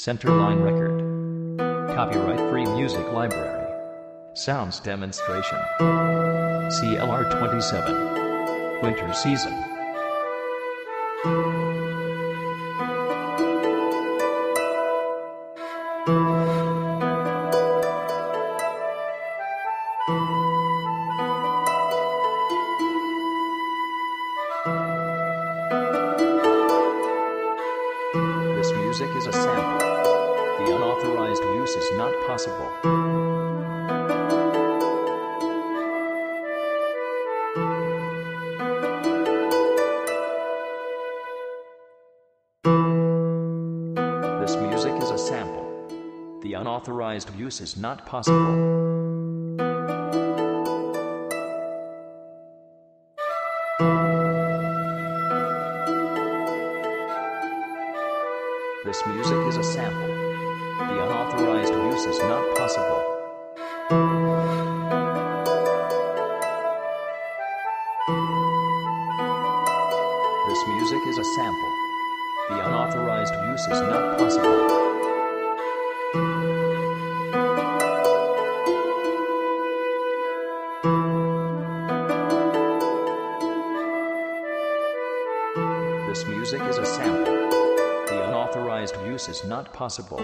Centerline Record. Copyright Free Music Library. Sounds Demonstration. CLR 27. Winter Season. This music is a sample. The unauthorized use is not possible. This music is a sample. The unauthorized use is not possible. This music is a sample. The unauthorized use is not possible. This music is a sample. The unauthorized use is not possible. This music is a sample. The unauthorized use is not possible.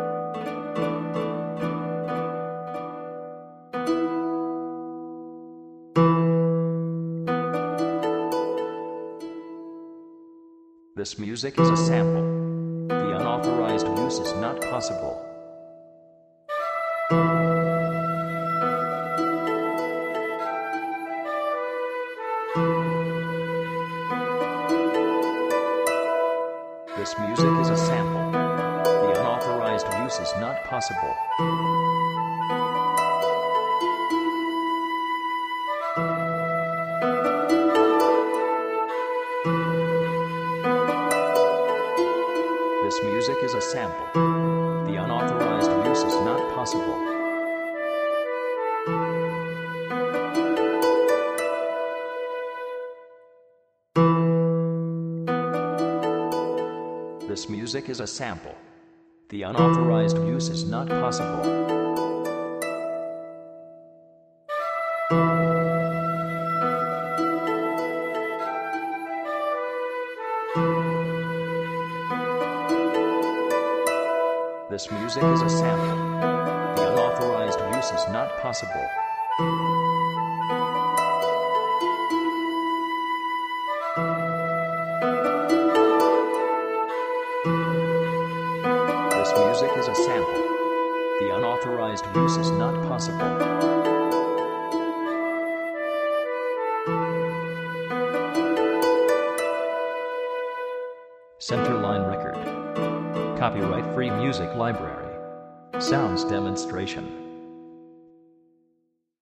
This music is a sample. The unauthorized use is not possible. This music is a sample. The unauthorized use is not possible. This music is a sample. The unauthorized use is not possible. This music is a sample. The unauthorized use is not possible. This music is a sample. The unauthorized use is not possible. This music is a sample. The unauthorized use is not possible. Centerline Record. Copyright Free Music Library. Sounds Demonstration.